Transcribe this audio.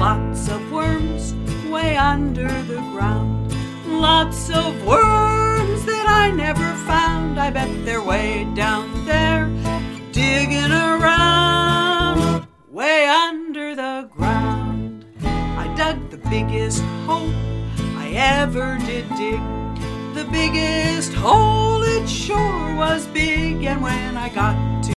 lots of worms way under the ground. Lots of worms that I never found. I bet they're way down there, digging around, way under the ground. I dug the biggest hole I ever did dig. The biggest hole, it sure was big, and when I got to